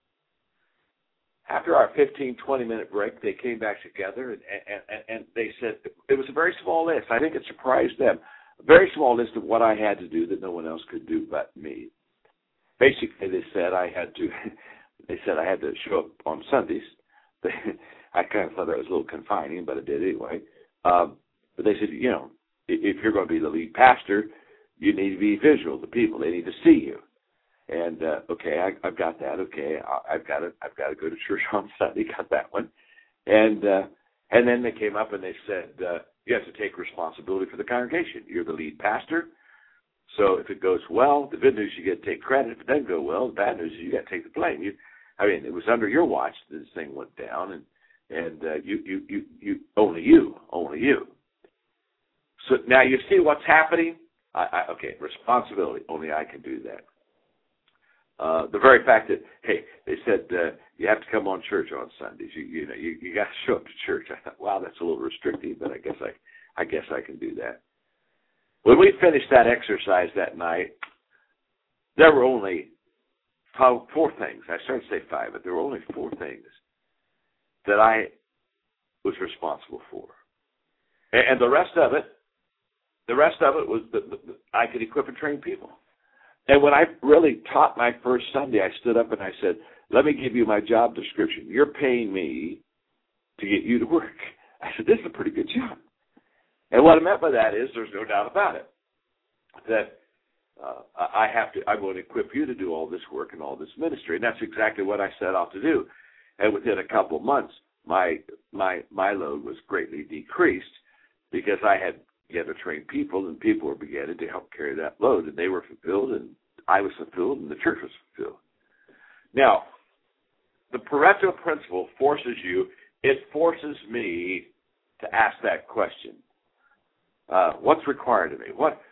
After our fifteen, twenty-minute break, they came back together, and, and, and they said, it was a very small list. I think it surprised them. A very small list of what I had to do that no one else could do but me. Basically, they said I had to, they said I had to show up on Sundays. They, I kind of thought that was a little confining, but I did anyway. Um, but they said, you know, if you're going to be the lead pastor, you need to be visual. The people, they need to see you. And uh, okay, I, I've got that. Okay, I, I've got to, I've got to go to church on Sunday. Got that one. And uh, and then they came up and they said, uh, you have to take responsibility for the congregation. You're the lead pastor. So if it goes well, the good news, you get to take credit. If it doesn't go well, the bad news is you got to take the blame. You, I mean, it was under your watch that this thing went down, and and uh, you, you, you, you, only you, only you. So now you see what's happening. I, I, okay, responsibility. Only I can do that. Uh, the very fact that, hey, they said uh, you have to come on church on Sundays. You, you know, you, you got to show up to church. I thought, wow, that's a little restrictive, but I guess I, I guess I can do that. When we finished that exercise that night, there were only four, four things. I started to say five, but there were only four things that I was responsible for, and, and the rest of it, the rest of it was that I could equip and train people. And when I really taught my first Sunday, I stood up and I said, let me give you my job description. You're paying me to get you to work. I said, this is a pretty good job. And what I meant by that is there's no doubt about it, that uh, I have to, I'm going to equip you to do all this work and all this ministry. And that's exactly what I set out to do. And within a couple of months, my my my load was greatly decreased because I had began to train people, and people were beginning to help carry that load, and they were fulfilled, and I was fulfilled, and the church was fulfilled. Now, the Pareto principle forces you, it forces me to ask that question. Uh, what's required of me? What,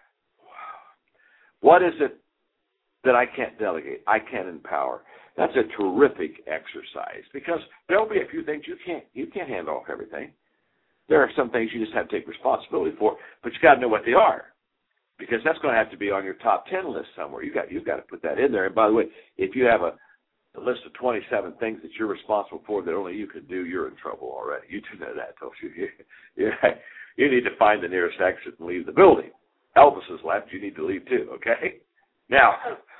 what is it that I can't delegate, I can't empower? That's a terrific exercise, because there will be a few things you can't, you can't handle everything. there are some things you just have to take responsibility for, but you got to know what they are, because that's going to have to be on your top ten list somewhere. You got you've got to put that in there. And by the way, if you have a, a list of twenty-seven things that you're responsible for that only you can do, you're in trouble already. You do know that, don't you? You, you, you need to find the nearest exit and leave the building. Elvis has left. You need to leave too. Okay. Now,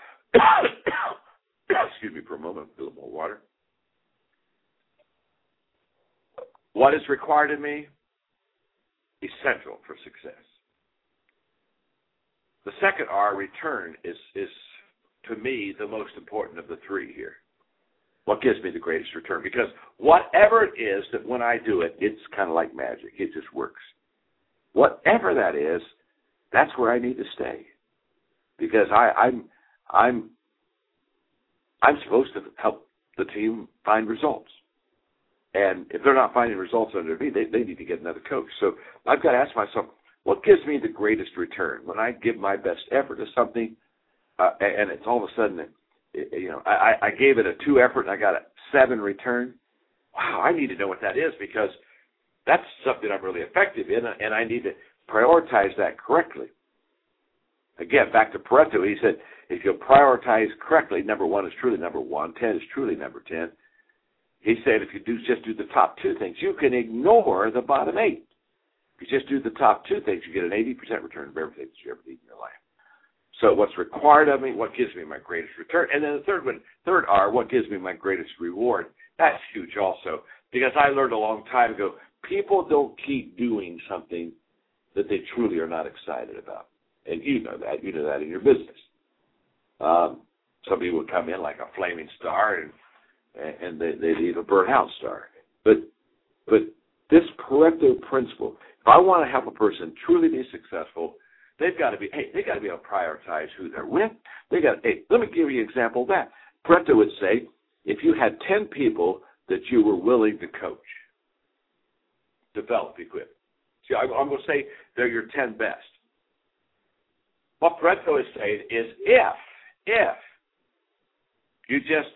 excuse me for a moment. A little more water. What is required of me? Essential for success. The second R, return, is, is to me the most important of the three here. What gives me the greatest return? Because whatever it is that when I do it, it's kind of like magic. It just works. Whatever that is, that's where I need to stay. Because I, I'm, I'm, I'm supposed to help the team find results. And if they're not finding results under me, they, they need to get another coach. So I've got to ask myself, what gives me the greatest return? When I give my best effort to something, uh, and it's all of a sudden, you know, I, I gave it a two effort and I got a seven return. Wow, I need to know what that is, because that's something I'm really effective in, and I need to prioritize that correctly. Again, back to Pareto, he said, if you prioritize correctly, number one is truly number one, ten is truly number ten. He said if you do just do the top two things, you can ignore the bottom eight. If you just do the top two things, you get an eighty percent return of everything that you ever need in your life. So what's required of me, what gives me my greatest return? And then the third one, third R, what gives me my greatest reward? That's huge also, because I learned a long time ago, people don't keep doing something that they truly are not excited about. And you know that. You know that in your business. Um, some people would come in like a flaming star, and and they, they need a burnt-out star. But but this Pareto principle, if I want to help a person truly be successful, they've got to be, hey, they got to be able to prioritize who they're with. They got, hey, let me give you an example of that. Pareto would say, if you had ten people that you were willing to coach, develop, equip. See, I'm, I'm going to say they're your ten best. What Pareto is saying is if, if you just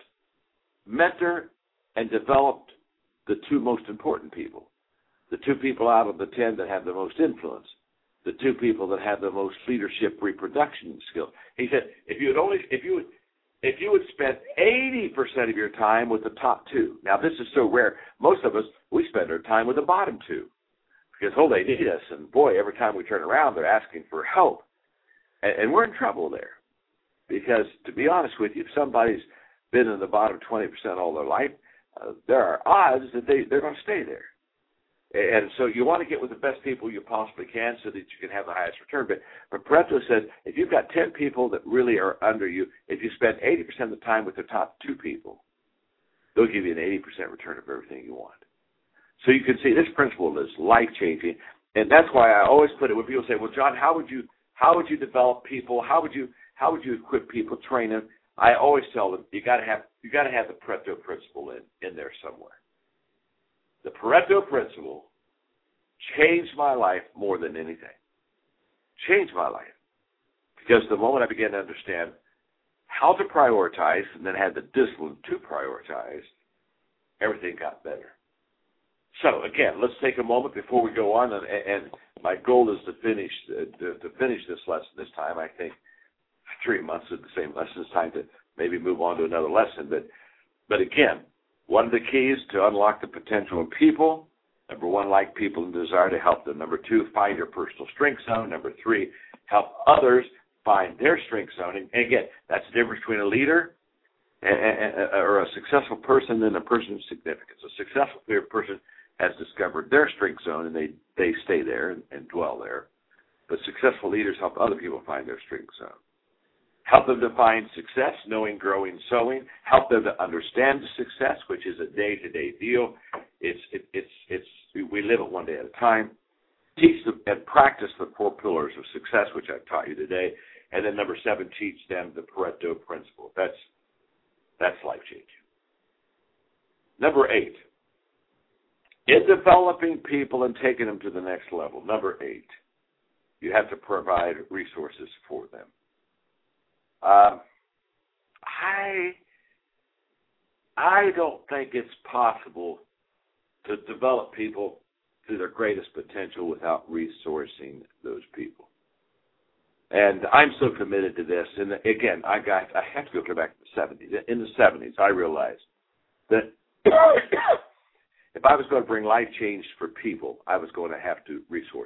mentor and developed the two most important people, the two people out of the ten that have the most influence, the two people that have the most leadership reproduction skills. He said, if you would only, if you would, if you would spend eighty percent of your time with the top two. Now, this is so rare. Most of us, we spend our time with the bottom two because, oh, they need us. And, boy, every time we turn around, they're asking for help. And, and we're in trouble there because, to be honest with you, if somebody's been in the bottom twenty percent all their life, uh, there are odds that they, they're going to stay there. And so you want to get with the best people you possibly can so that you can have the highest return. But, but Pareto says if you've got ten people that really are under you, if you spend eighty percent of the time with the top two people, they'll give you an eighty percent return of everything you want. So you can see this principle is life-changing. And that's why I always put it when people say, well, John, how would you how would you develop people? How would you how would you equip people, train them? I always tell them you got to have you got to have the Pareto principle in, in there somewhere. The Pareto principle changed my life more than anything. Changed my life. Because the moment I began to understand how to prioritize and then had the discipline to prioritize, everything got better. So, again, let's take a moment before we go on, and, and my goal is to finish uh, to, to finish this lesson this time. I think three months of the same lesson. It's time to maybe move on to another lesson. But, but again, one of the keys to unlock the potential in people, number one, like people and desire to help them. Number two, find your personal strength zone. Number three, help others find their strength zone. And, and again, that's the difference between a leader and, and, or a successful person and a person of significance. A successful person has discovered their strength zone, and they, they stay there and, and dwell there. But successful leaders help other people find their strength zone. Help them to find success, knowing, growing, sowing. Help them to understand the success, which is a day-to-day deal. It's it, it's it's we live it one day at a time. Teach them and practice the four pillars of success, which I've taught you today. And then number seven, teach them the Pareto principle. That's that's life-changing. Number eight, in developing people and taking them to the next level. Number eight, you have to provide resources for them. Um, I I don't think it's possible to develop people to their greatest potential without resourcing those people. And I'm so committed to this. And again, I got I have to go back to the seventies. In the seventies, I realized that if I was going to bring life change for people, I was going to have to resource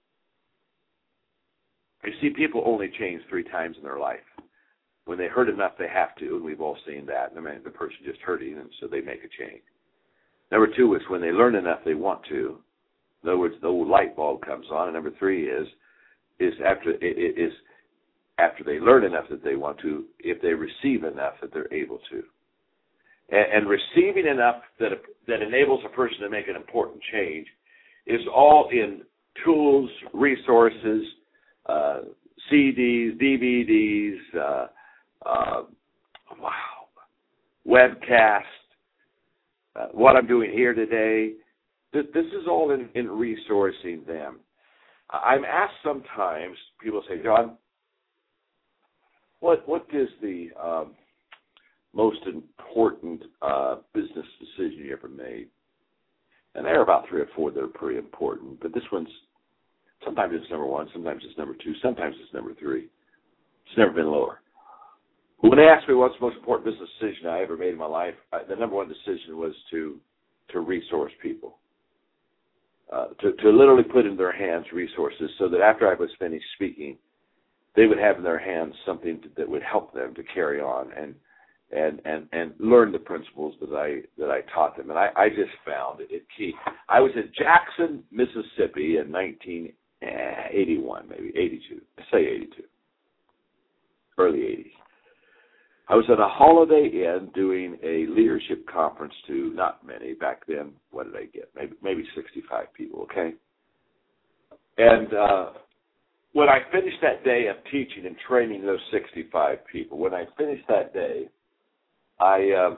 them. You see, people only change three times in their life. When they hurt enough, they have to, and we've all seen that. I mean, the person just hurting, and so they make a change. Number two is when they learn enough, they want to. In other words, the light bulb comes on. And number three is is after is after they learn enough that they want to, if they receive enough that they're able to. And, and receiving enough that that enables a person to make an important change is all in tools, resources, uh, C Ds, D V Ds, uh, uh, wow, webcast, uh, what I'm doing here today. This, this is all in, in resourcing them. I'm asked sometimes, people say, John, what what is the um, most important uh, business decision you ever made? And there are about three or four that are pretty important, but this one's, sometimes it's number one, sometimes it's number two, sometimes it's number three. It's never been lower. When they asked me what's the most important business decision I ever made in my life, I, the number one decision was to to resource people, uh, to, to literally put in their hands resources so that after I was finished speaking, they would have in their hands something to, that would help them to carry on and and and and learn the principles that I that I taught them. And I, I just found it key. I was in Jackson, Mississippi in nineteen eighty-one, maybe eighty-two. I say eighty-two, early eighties. I was at a Holiday Inn doing a leadership conference to not many back then. What did I get? Maybe maybe sixty-five people. Okay. And uh, when I finished that day of teaching and training those sixty-five people, when I finished that day, I uh,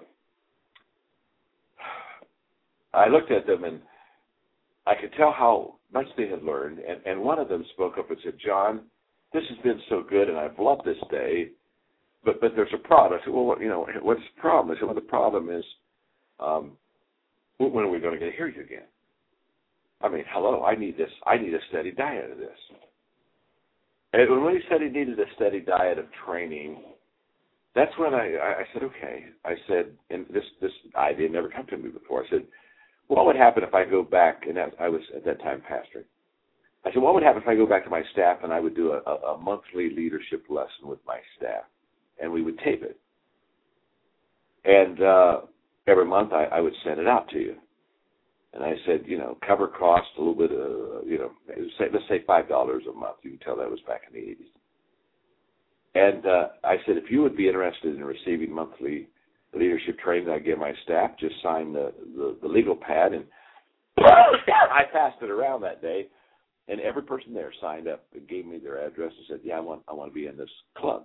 I looked at them and I could tell how much they had learned. And, and one of them spoke up and said, John, this has been so good and I've loved this day, but but there's a problem. I said, well, what, you know, what's the problem? I said, well, the problem is um, when are we going to get to hear you again? I mean, hello, I need this. I need a steady diet of this. And when he said he needed a steady diet of training, that's when I, I said, okay. I said, and this this idea had never come to me before. I said, what would happen if I go back, and I was at that time pastoring. I said, what would happen if I go back to my staff and I would do a, a, a monthly leadership lesson with my staff, and we would tape it. And uh, every month I, I would send it out to you. And I said, you know, cover cost, a little bit of, you know, say, let's say five dollars a month. You can tell that was back in the eighties. And uh, I said, if you would be interested in receiving monthly leadership training I give my staff, just sign the, the, the legal pad. And I passed it around that day, and every person there signed up and gave me their address and said, yeah, I want I want to be in this club.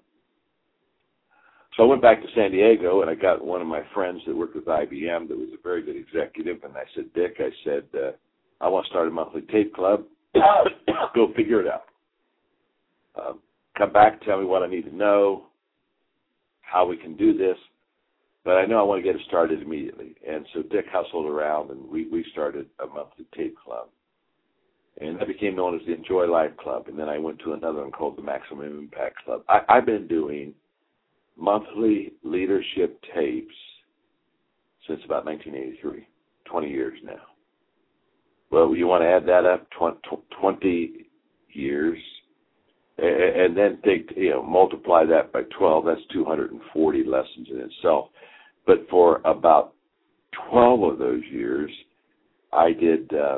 So I went back to San Diego, and I got one of my friends that worked with I B M that was a very good executive, and I said, Dick, I said, uh, I want to start a monthly tape club. Go figure it out. Um, come back, tell me what I need to know, how we can do this. But I know I want to get it started immediately. And so Dick hustled around, and we, we started a monthly tape club. And that became known as the Enjoy Life Club. And then I went to another one called the Maximum Impact Club. I, I've been doing monthly leadership tapes since about nineteen eighty-three, twenty years now. Well, you want to add that up, twenty years, and then take, you know, multiply that by twelve, that's two hundred forty lessons in itself. But for about twelve of those years, I did uh,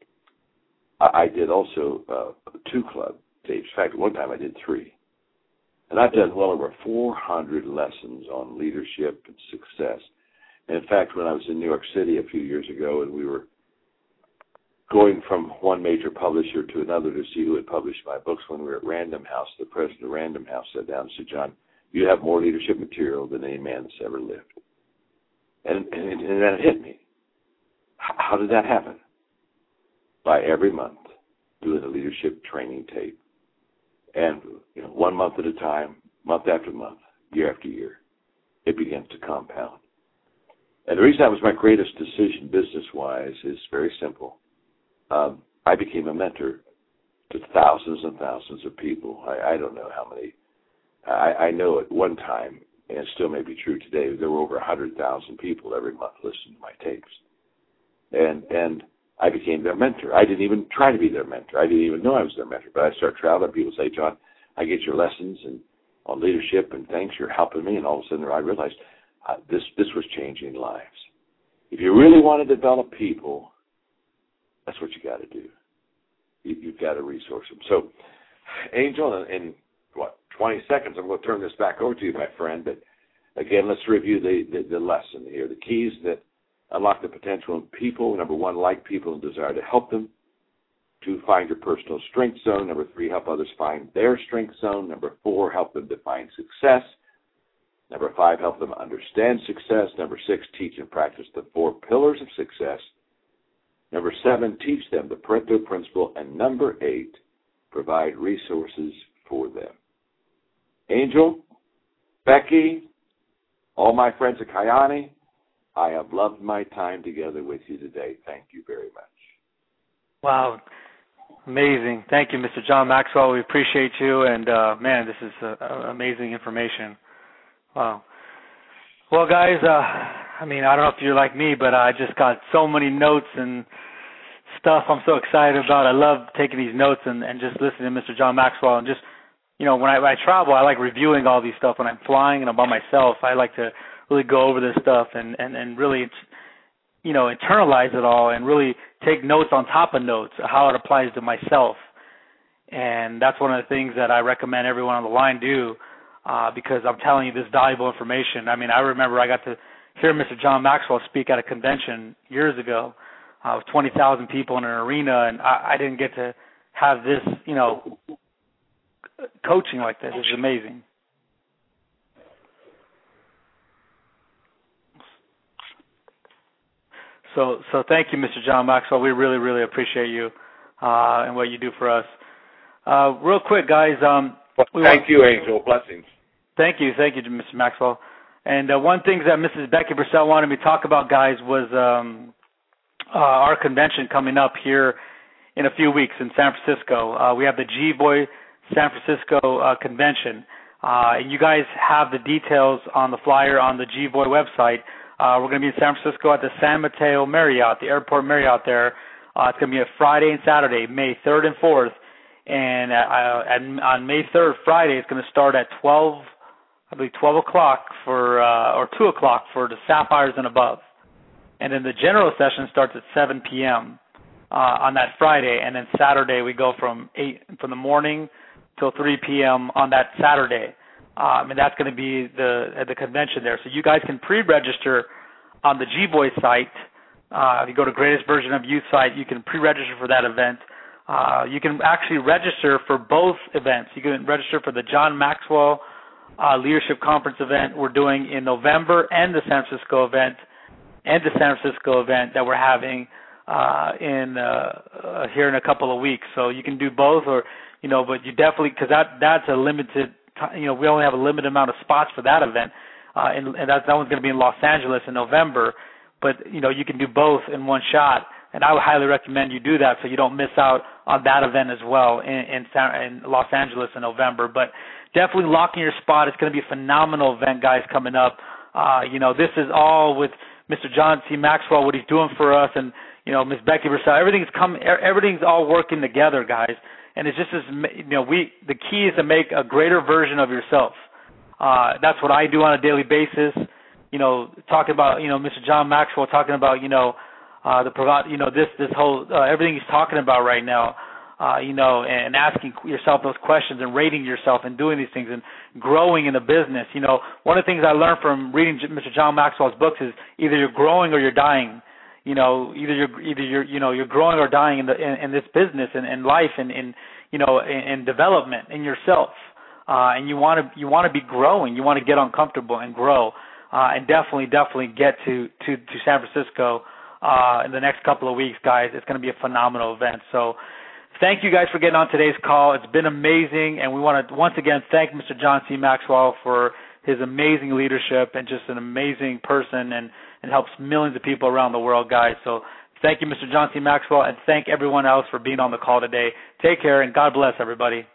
I did also uh, two club tapes. In fact, one time I did three. And I've done well over four hundred lessons on leadership and success. And in fact, when I was in New York City a few years ago and we were going from one major publisher to another to see who had published my books, when we were at Random House, the president of Random House sat down and said, John, you have more leadership material than any man that's ever lived. And, and, and then it hit me. How did that happen? By every month doing a leadership training tape. And you know, one month at a time, month after month, year after year, it begins to compound. And the reason that was my greatest decision business-wise is very simple. um, I became a mentor to thousands and thousands of people. I, I don't know how many. I, I know at one time, and it still may be true today, there were over one hundred thousand people every month listening to my tapes. And and I became their mentor. I didn't even try to be their mentor. I didn't even know I was their mentor. But I started traveling. People say, John, I get your lessons and on leadership and things. You're helping me. And all of a sudden I realized uh, this, this was changing lives. If you really want to develop people, that's what you got to do. You, you've got to resource them. So, Angel, in, in what, twenty seconds, I'm going to turn this back over to you, my friend. But again, let's review the, the, the lesson here. The keys that unlock the potential in people. Number one, like people and desire to help them. Two, find your personal strength zone. Number three, help others find their strength zone. Number four, help them define success. Number five, help them understand success. Number six, teach and practice the four pillars of success. Number seven, teach them the Pareto principle. And number eight, provide resources for them. Angel, Becky, all my friends at Kyani, I have loved my time together with you today. Thank you very much. Wow. Amazing. Thank you, Mister John Maxwell. We appreciate you. And, uh, man, this is uh, amazing information. Wow. Well, guys, uh, I mean, I don't know if you're like me, but I just got so many notes and stuff I'm so excited about. I love taking these notes and, and just listening to Mister John Maxwell. And just, you know, when I, when I travel, I like reviewing all these stuff. When I'm flying and I'm by myself, I like to really go over this stuff and, and, and really, you know, internalize it all and really take notes on top of notes, how it applies to myself. And that's one of the things that I recommend everyone on the line do, uh, because I'm telling you this valuable information. I mean, I remember I got to hear Mister John Maxwell speak at a convention years ago uh, with twenty thousand people in an arena, and I, I didn't get to have this, you know, coaching like this. It's amazing. So, so thank you, Mister John Maxwell. We really, really appreciate you uh, and what you do for us. Uh, real quick, guys. Um, well, we thank want, you, Angel. Blessings. Thank you, thank you, Mister Maxwell. And uh, one thing that Missus Becky Purcell wanted me to talk about, guys, was um, uh, our convention coming up here in a few weeks in San Francisco. Uh, we have the G-Voy San Francisco uh, convention, uh, and you guys have the details on the flyer on the G-Voy website. Uh, we're going to be in San Francisco at the San Mateo Marriott, the airport Marriott there. Uh, it's going to be a Friday and Saturday, May third and fourth. And uh, at, on May third, Friday, it's going to start at twelve, I believe twelve o'clock for, uh, or two o'clock for the Sapphires and above. And then the general session starts at seven p.m. Uh, on that Friday. And then Saturday, we go from eight from the morning till three p.m. on that Saturday. Um, and that's going to be the at the convention there. So you guys can pre-register on the G-Voy site. Uh, if you go to Greatest Version of You site, you can pre-register for that event. Uh, you can actually register for both events. You can register for the John Maxwell uh, Leadership Conference event we're doing in November, and the San Francisco event, and the San Francisco event that we're having uh, in uh, uh, here in a couple of weeks. So you can do both, or you know, but you definitely, because that that's a limited. You know, we only have a limited amount of spots for that event, uh, and, and that, that one's going to be in Los Angeles in November. But, you know, you can do both in one shot, and I would highly recommend you do that so you don't miss out on that event as well in, in, in Los Angeles in November. But definitely locking your spot. It's going to be a phenomenal event, guys, coming up. Uh, you know, this is all with Mister John C. Maxwell, what he's doing for us, and, you know, Miz Becky Purcell. Everything's come, everything's all working together, guys. And it's just as, you know, we, the key is to make a greater version of yourself. Uh, that's what I do on a daily basis. You know, talking about, you know, Mister John Maxwell talking about, you know, uh, the provide, you know, this, this whole, uh, everything he's talking about right now, uh, you know, and asking yourself those questions and rating yourself and doing these things and growing in the business. You know, one of the things I learned from reading Mister John Maxwell's books is either you're growing or you're dying. You know, either you're either you're you know you're growing or dying in the in, in this business and in life and in you know in, in development in yourself, uh, and you want to you want to be growing. You want to get uncomfortable and grow, uh, and definitely definitely get to to, to San Francisco uh, in the next couple of weeks, guys. It's going to be a phenomenal event. So, thank you guys for getting on today's call. It's been amazing, and we want to once again thank Mister John C. Maxwell for his amazing leadership and just an amazing person and. and helps millions of people around the world, guys. So Thank you, Mister John C. Maxwell, and thank everyone else for being on the call today. Take care, and God bless everybody.